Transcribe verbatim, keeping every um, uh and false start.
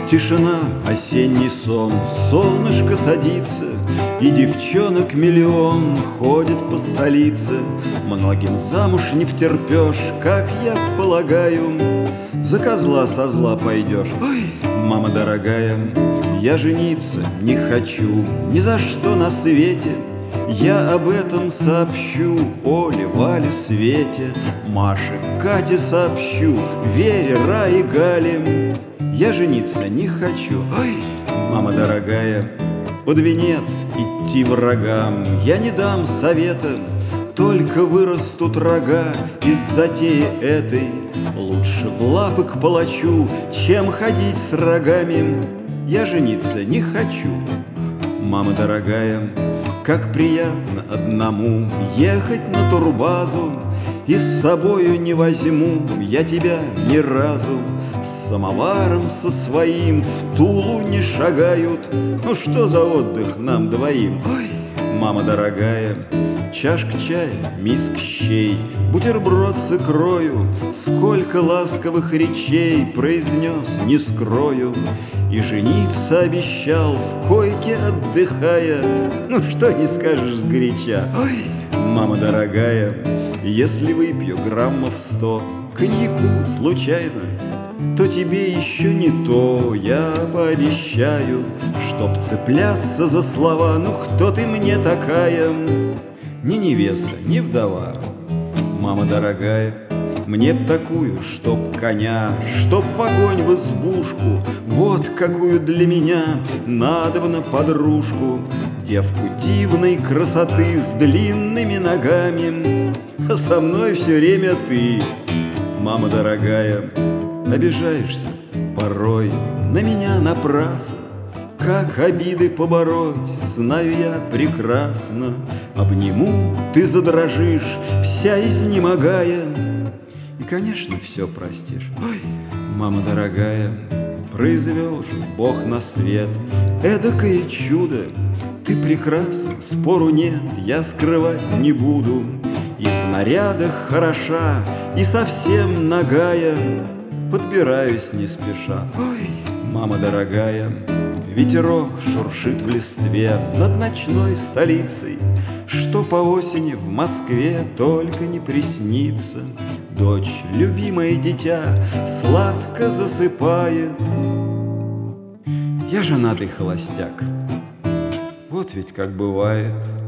Тишина, осенний сон, солнышко садится, и девчонок миллион ходит по столице. Многим замуж не втерпешь, как я полагаю, за козла со зла пойдешь. Ой, мама дорогая, я жениться не хочу ни за что на свете. Я об этом сообщу Оле, Вале, Свете, Маше, Кате сообщу, Вере, Рае, Гале. Я жениться не хочу. Ой, мама дорогая, под венец идти врагам я не дам совета. Только вырастут рога из затеи этой. Лучше в лапы к палачу, чем ходить с рогами. Я жениться не хочу. Мама дорогая, как приятно одному ехать на турбазу, и с собою не возьму я тебя ни разу. С самоваром со своим в Тулу не шагают. Ну что за отдых нам двоим? Ой, мама дорогая, чашка чая, миск щей, бутерброд с икрою. Сколько ласковых речей произнес, не скрою. И жениться обещал, в койке отдыхая. Ну что не скажешь сгоряча? Ой, мама дорогая, если выпью граммов сто коньяку случайно, то тебе еще не то, я пообещаю. Чтоб цепляться за слова, ну кто ты мне такая? Ни невеста, ни вдова. Мама дорогая, мне б такую, чтоб коня, чтоб в огонь в избушку. Вот какую для меня надобно подружку. Девку дивной красоты с длинными ногами. А со мной все время ты, мама дорогая. Обижаешься порой на меня напрасно. Как обиды побороть, знаю я прекрасно. Обниму, ты задрожишь, вся изнемогая. И, конечно, все простишь. Ой, мама дорогая, произвел же Бог на свет эдакое чудо. Ты прекрасна, спору нет, я скрывать не буду. И в нарядах хороша, и совсем нагая. Подбираюсь не спеша. Ой, мама дорогая, ветерок шуршит в листве над ночной столицей. Что по осени в Москве только не приснится. Дочь, любимое дитя, сладко засыпает. Я женатый холостяк. Вот ведь как бывает.